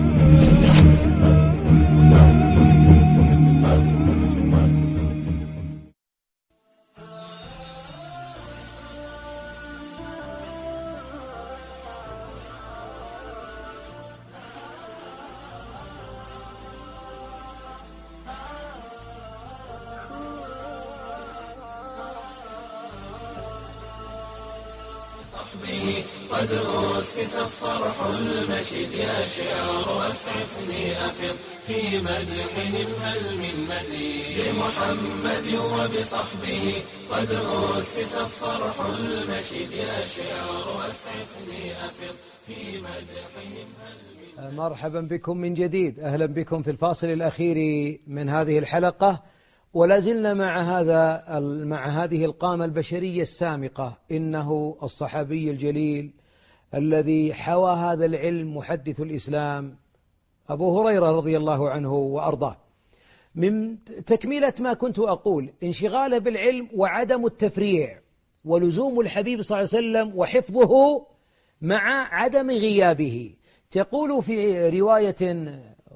[SPEAKER 1] قد أسكت الصرح المشيد يا شعر أسعفني أفض في مدحهم هل من مزيد لمحمد وبصحبه. قد أسكت الصرح المشيد يا شعر أسعفني أفض في مدحهم هل من.
[SPEAKER 2] مرحبا بكم من جديد، أهلا بكم في الفاصل الأخير من هذه الحلقة، ولا زلنا مع هذا مع هذه القامة البشرية السامقة. إنه الصحابي الجليل الذي حوى هذا العلم، محدث الإسلام أبو هريرة رضي الله عنه وأرضاه. من تكملة ما كنت أقول، انشغاله بالعلم وعدم التفريع ولزوم الحبيب صلى الله عليه وسلم وحفظه مع عدم غيابه. تقول في رواية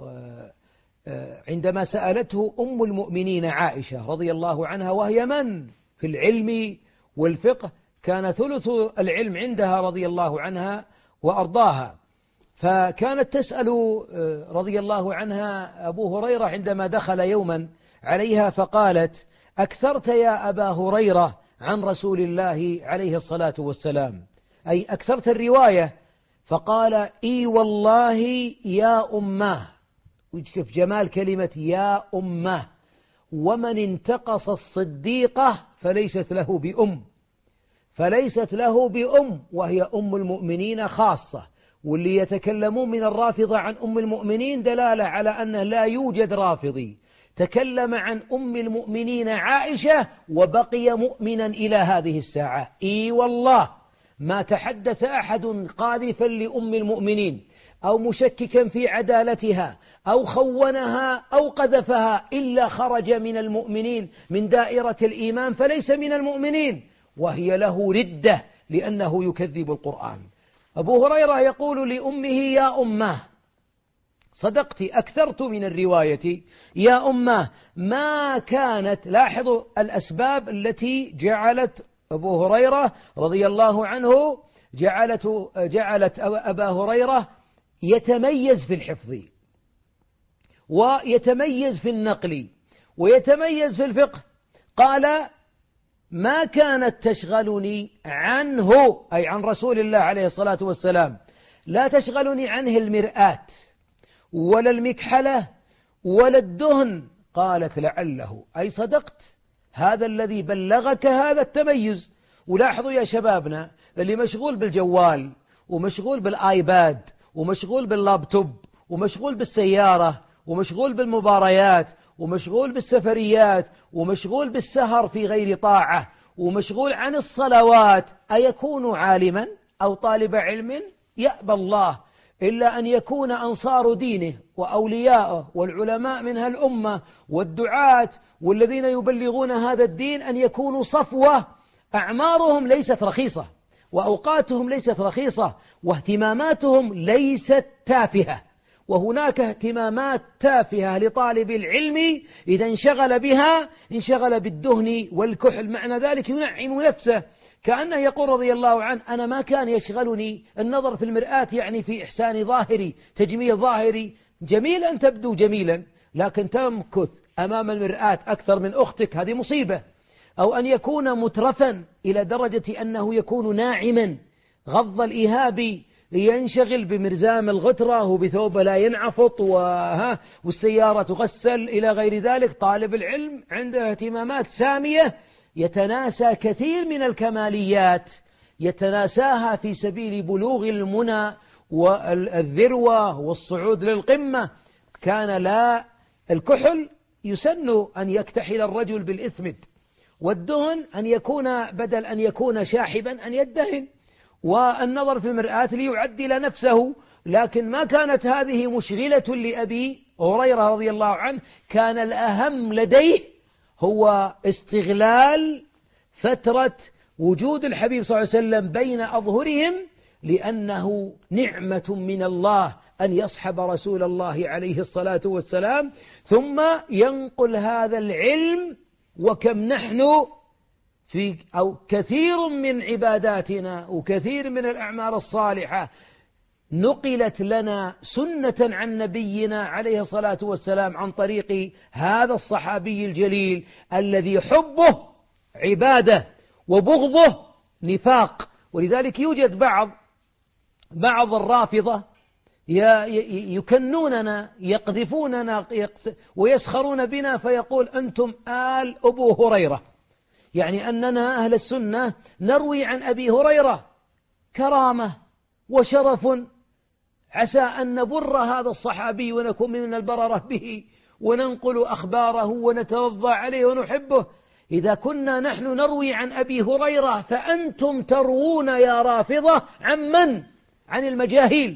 [SPEAKER 2] عندما سألته أم المؤمنين عائشة رضي الله عنها، وهي من في العلم والفقه كان ثلث العلم عندها رضي الله عنها وأرضاها، فكانت تسأل رضي الله عنها أبو هريرة عندما دخل يوما عليها فقالت: أكثرت يا أبا هريرة عن رسول الله عليه الصلاة والسلام، أي أكثرت الرواية. فقال: إي والله يا أماه. وشوف جمال كلمة يا أماه، ومن انتقص الصديقة فليست له بأم، فليست له بأم، وهي أم المؤمنين خاصة. واللي يتكلمون من الرافضة عن أم المؤمنين دلالة على أنه لا يوجد رافضي تكلم عن أم المؤمنين عائشة وبقي مؤمنا إلى هذه الساعة. إي والله ما تحدث أحد قاذفا لأم المؤمنين أو مشككا في عدالتها أو خونها أو قذفها إلا خرج من المؤمنين من دائرة الإيمان، فليس من المؤمنين، وهي له ردة لأنه يكذب القرآن. أبو هريرة يقول لأمه: يا أماه، صدقت، أكثرت من الرواية يا أماه. ما كانت، لاحظوا الأسباب التي جعلت أبو هريرة رضي الله عنه جعلت, جعلت أبا هريرة يتميز في الحفظ ويتميز في النقل ويتميز في الفقه. قال: ما كانت تشغلني عنه، أي عن رسول الله عليه الصلاة والسلام، لا تشغلني عنه المرآة ولا المكحلة ولا الدهن. قالت: لعله، أي صدقت، هذا الذي بلغك هذا التميز. ولاحظوا يا شبابنا اللي مشغول بالجوال ومشغول بالآيباد ومشغول باللابتوب ومشغول بالسيارة ومشغول بالمباريات ومشغول بالسفريات ومشغول بالسهر في غير طاعة ومشغول عن الصلوات، أيكون عالما أو طالب علم؟ يأبى الله إلا أن يكون أنصار دينه وأولياءه والعلماء من هالأمة والدعاة والذين يبلغون هذا الدين أن يكونوا صفوة أعمارهم ليست رخيصة وأوقاتهم ليست رخيصة واهتماماتهم ليست تافهة. وهناك اهتمامات تافهة لطالب العلم إذا انشغل بها انشغل بالدهن والكحل، معنى ذلك ينعم نفسه، كأنه يقول رضي الله عنه: أنا ما كان يشغلني النظر في المرآة، يعني في إحسان ظاهري، تجميل ظاهري. جميل أن تبدو جميلا، لكن تمكث أمام المرآة أكثر من أختك، هذه مصيبة. أو أن يكون مترفا إلى درجة أنه يكون ناعما غض الإيهاب لينشغل بمرزام الغترة وبثوب لا ينعفط وها والسيارة تغسل إلى غير ذلك. طالب العلم عنده اهتمامات سامية يتناسى كثير من الكماليات، يتناساها في سبيل بلوغ المنى والذروة والصعود للقمة. كان لا الكحل يسن أن يكتحل الرجل بالإثمد، والدهن أن يكون بدل أن يكون شاحبا أن يدهن، والنظر في المرآة ليعدل نفسه. لكن ما كانت هذه مشغلة لأبي هريرة رضي الله عنه، كان الأهم لديه هو استغلال فترة وجود الحبيب صلى الله عليه وسلم بين أظهرهم، لأنه نعمة من الله أن يصحب رسول الله عليه الصلاة والسلام ثم ينقل هذا العلم. وكم نحن في أو كثير من عباداتنا وكثير من الأعمال الصالحة نقلت لنا سنة عن نبينا عليه الصلاة والسلام عن طريق هذا الصحابي الجليل الذي حبه عبادة وبغضه نفاق. ولذلك يوجد بعض بعض الرافضة يكنوننا يقذفوننا ويسخرون بنا، فيقول أنتم آل أبو هريرة، يعني أننا أهل السنة نروي عن أبي هريرة كرامة وشرف، عسى أن نبر هذا الصحابي ونكون من البررة به وننقل أخباره ونتوضأ عليه ونحبه. إذا كنا نحن نروي عن أبي هريرة فأنتم تروون يا رافضة عن من؟ عن المجاهيل،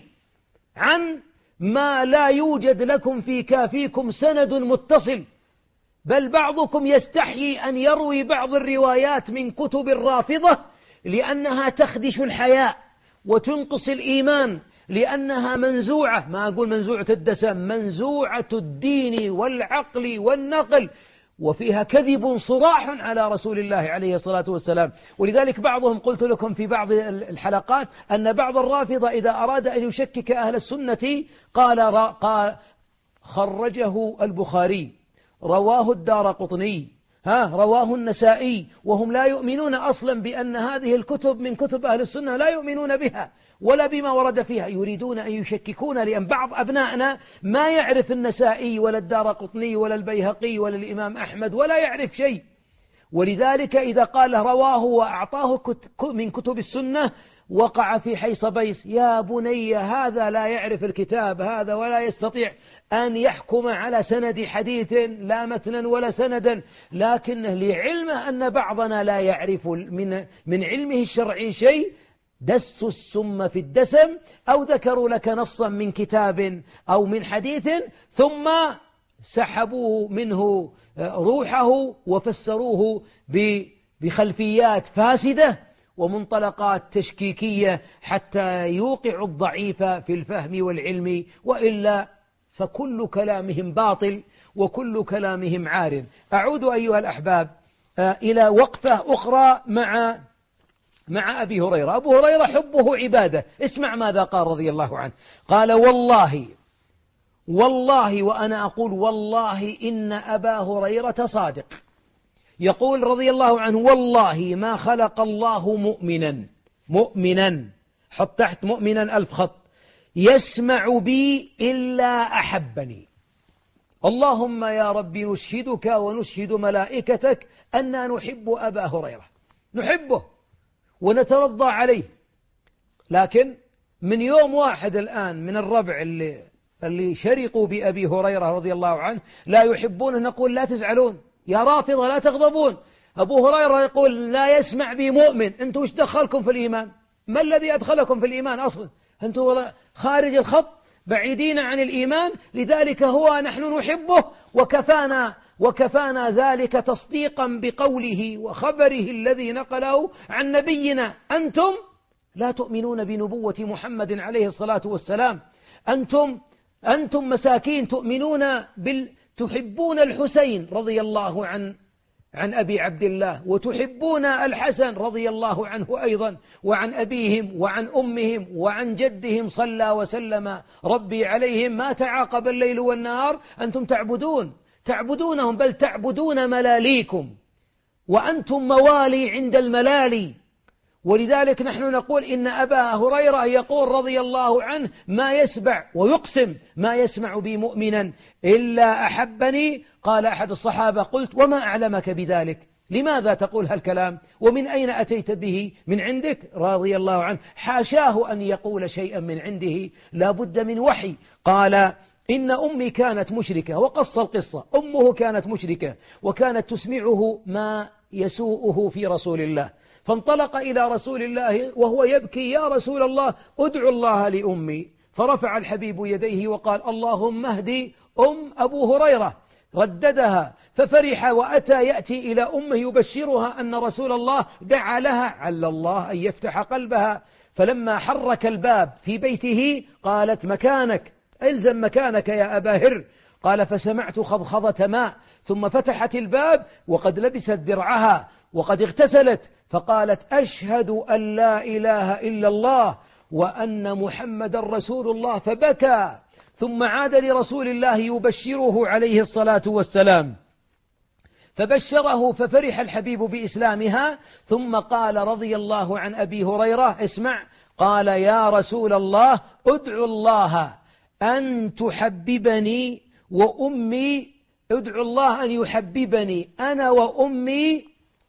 [SPEAKER 2] عن ما لا يوجد لكم في كافيكم سند متصل، بل بعضكم يستحيي أن يروي بعض الروايات من كتب الرافضة لأنها تخدش الحياء وتنقص الإيمان، لأنها منزوعة، ما أقول منزوعة الدسم، منزوعة الدين والعقل والنقل، وفيها كذب صراح على رسول الله عليه الصلاة والسلام. ولذلك بعضهم قلت لكم في بعض الحلقات أن بعض الرافضة إذا أراد أن يشكك أهل السنة قال, قال خرجه البخاري، رواه الدارقطني، ها رواه النسائي، وهم لا يؤمنون أصلا بأن هذه الكتب من كتب أهل السنة، لا يؤمنون بها ولا بما ورد فيها، يريدون أن يشككون، لأن بعض أبنائنا ما يعرف النسائي ولا الدارقطني ولا البيهقي ولا الإمام أحمد ولا يعرف شيء. ولذلك إذا قال رواه وأعطاه من كتب السنة وقع في حيص بيص، يا بني هذا لا يعرف الكتاب هذا ولا يستطيع أن يحكم على سند حديث لا متنا ولا سندا، لكنه لعلمه أن بعضنا لا يعرف من من علمه الشرعي شيء، دسوا السم في الدسم، أو ذكروا لك نصا من كتاب أو من حديث ثم سحبوه منه روحه وفسروه بخلفيات فاسدة ومنطلقات تشكيكية حتى يوقع الضعيف في الفهم والعلم، وإلا فكل كلامهم باطل وكل كلامهم عار. أعود أيها الأحباب إلى وقفة أخرى مع مع أبي هريرة. أبو هريرة حبه عبادة. اسمع ماذا قال رضي الله عنه، قال والله والله وأنا أقول والله إن أبا هريرة صادق. يقول رضي الله عنه والله ما خلق الله مؤمنا مؤمنا حط تحت مؤمنا ألف خط يسمع بي إلا أحبني. اللهم يا رب نشهدك ونشهد ملائكتك أننا نحب أبا هريرة، نحبه ونترضى عليه، لكن من يوم واحد الآن من الربع اللي, اللي شرقوا بأبي هريرة رضي الله عنه لا يحبونه، نقول لا تزعلون يا رافضة لا تغضبون. أبو هريرة يقول لا يسمع بي مؤمن، أنتم وش دخلكم في الإيمان؟ ما الذي أدخلكم في الإيمان أصلا؟ أنتم خارج الخط بعيدين عن الإيمان. لذلك هو نحن نحبه وكفانا وكفانا ذلك تصديقا بقوله وخبره الذي نقله عن نبينا. أنتم لا تؤمنون بنبوة محمد عليه الصلاة والسلام، أنتم أنتم مساكين تؤمنون بال تحبون الحسين رضي الله عن عن أبي عبد الله، وتحبون الحسن رضي الله عنه أيضا وعن أبيهم وعن أمهم وعن جدهم صلى وسلم ربي عليهم ما تعاقب الليل والنهار. أنتم تعبدون تعبدونهم، بل تعبدون ملاليكم وأنتم موالي عند الملالي. ولذلك نحن نقول إن أبا هريرة يقول رضي الله عنه ما يسمع ويقسم ما يسمع بي مؤمنا إلا أحبني. قال أحد الصحابة قلت وما أعلمك بذلك، لماذا تقول هالكلام ومن أين أتيت به؟ من عندك؟ رضي الله عنه حاشاه أن يقول شيئا من عنده، لا بد من وحي. قال إن أمي كانت مشركة، وقص القصة. أمه كانت مشركة وكانت تسمعه ما يسوءه في رسول الله، فانطلق إلى رسول الله وهو يبكي: يا رسول الله ادعو الله لأمي. فرفع الحبيب يديه وقال: اللهم اهدي أم أبو هريرة. رددها ففرح وأتى يأتي إلى أمه يبشرها أن رسول الله دعا لها عل الله أن يفتح قلبها. فلما حرك الباب في بيته قالت: مكانك، إلزم مكانك يا أبا هر. قال: فسمعت خضخضة ماء، ثم فتحت الباب وقد لبست درعها وقد اغتسلت، فقالت: أشهد أن لا إله إلا الله وأن محمد رسول الله، فبكى. ثم عاد لرسول الله يبشره عليه الصلاة والسلام، فبشره ففرح الحبيب بإسلامها. ثم قال رضي الله عن أبي هريرة: اسمع، قال: يا رسول الله ادعو الله أن تحببني وأمي، ادعو الله أن يحببني أنا وأمي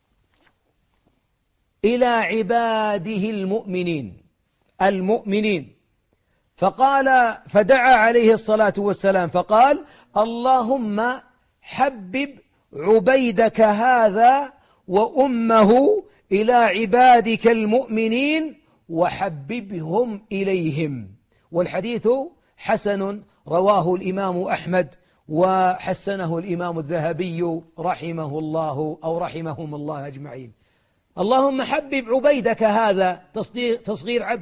[SPEAKER 2] إلى عباده المؤمنين المؤمنين. فقال فدعا عليه الصلاة والسلام فقال: اللهم حبب عبيدك هذا وأمه إلى عبادك المؤمنين وحببهم إليهم. والحديث حسن، رواه الإمام أحمد وحسنه الإمام الذهبي رحمه الله أو رحمهم الله أجمعين. اللهم حبب عبيدك هذا، تصغير عبد،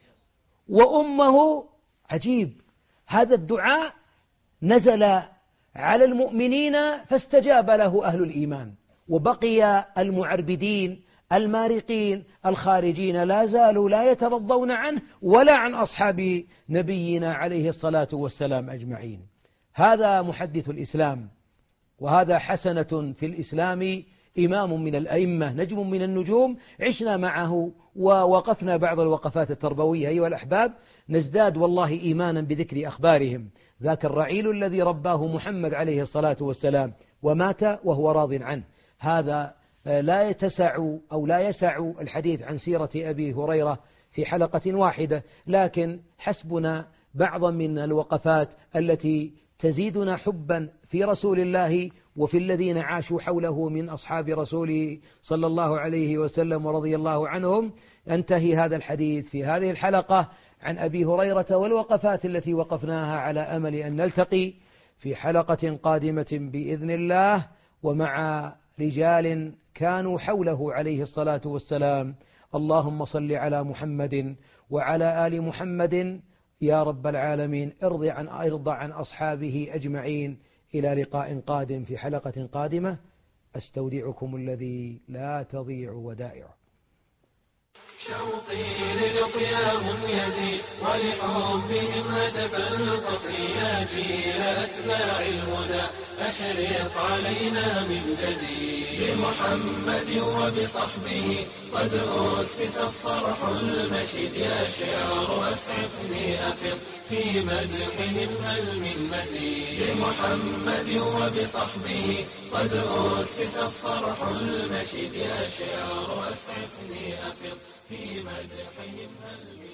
[SPEAKER 2] وأمه. عجيب، هذا الدعاء نزل على المؤمنين فاستجاب له أهل الإيمان، وبقي المعربدين المارقين الخارجين لا زالوا لا يترضون عنه ولا عن أصحاب نبينا عليه الصلاة والسلام أجمعين. هذا محدث الإسلام، وهذا حسنة في الإسلام، إمام من الأئمة، نجم من النجوم، عشنا معه ووقفنا بعض الوقفات التربوية. أيها الأحباب، نزداد والله إيمانا بذكر أخبارهم. ذاك الرعيل الذي رباه محمد عليه الصلاة والسلام ومات وهو راض عنه، هذا لا يتسع أو لا يسع الحديث عن سيرة أبي هريرة في حلقة واحدة، لكن حسبنا بعضا من الوقفات التي تزيدنا حبا في رسول الله وفي الذين عاشوا حوله من أصحاب رسوله صلى الله عليه وسلم ورضي الله عنهم. انتهي هذا الحديث في هذه الحلقة عن أبي هريرة والوقفات التي وقفناها، على أمل أن نلتقي في حلقة قادمة بإذن الله، ومع رجال كانوا حوله عليه الصلاة والسلام. اللهم صل على محمد وعلى آل محمد يا رب العالمين. ارض عن ارض عن أصحابه أجمعين. إلى لقاء قادم في حلقة قادمة. أستودعكم الذي لا تضيع ودائعه.
[SPEAKER 1] شوقي للقيام يزيد ولحبهم هتف القصي جيل أتباع الهدى أشرق علينا من جديد. بمحمد وبصحبه قد أسس الصرح المشيد، يا شعر أسعفني أفض في مدحهم هل من مزيد. بمحمد وبصحبه قد أسس الصرح المشيد، يا شعر أسعفني أفض في مدحهم هل من